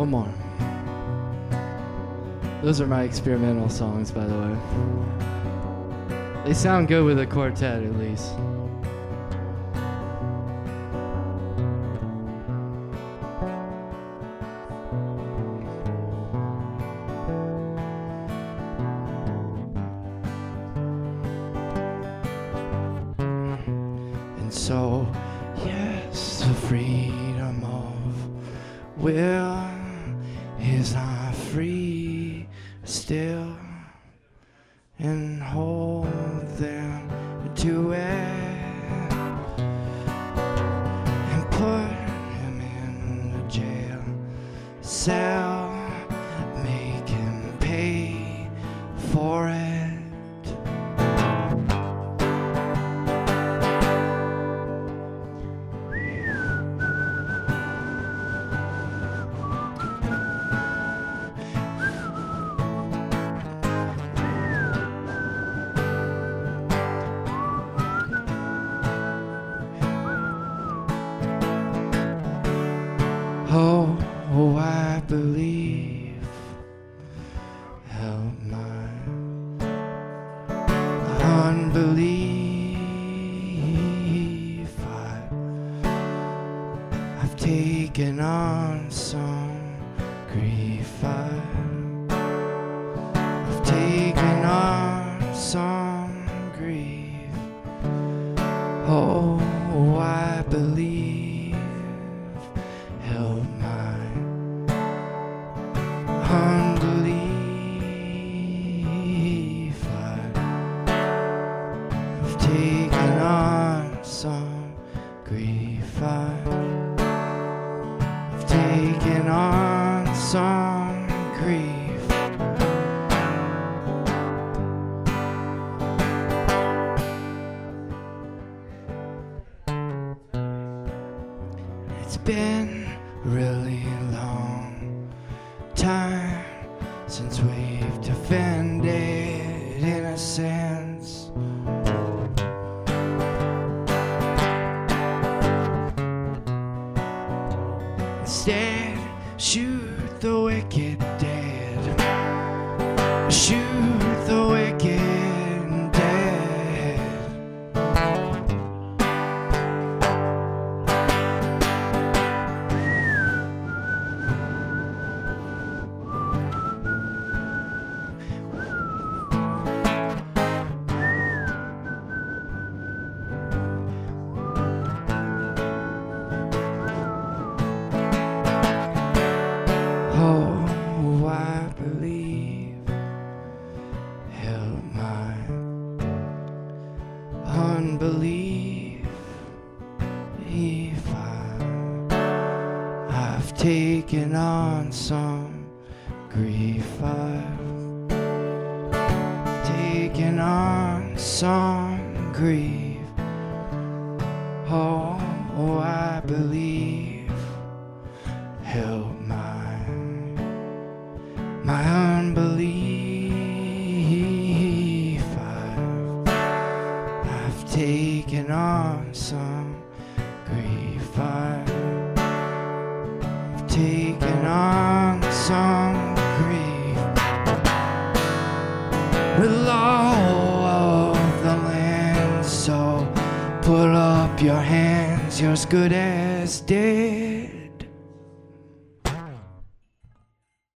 One more. Those are my experimental songs, by the way. They sound good with a quartet, at least. And so, yes, the freedom of will is not free still, and hold them to it and put him in a jail cell, make him pay for it. Oh, I believe, help my unbelief. I've taken on some grief. I've taken on some grief. Oh, I believe, help my unbelief. I've taken on some grief. I've taken on some grief. It's been really long time since we've defended innocence. Instead, shoot the wicked dead. Shoot the wicked dead. Oh, I believe, help my unbelief. If I've taken on some grief, I've taken on some grief. Oh, I believe, help my unbelief. I've taken on some grief. I've taken on some grief. With law of the land, so put up your hands, you're as good as dead.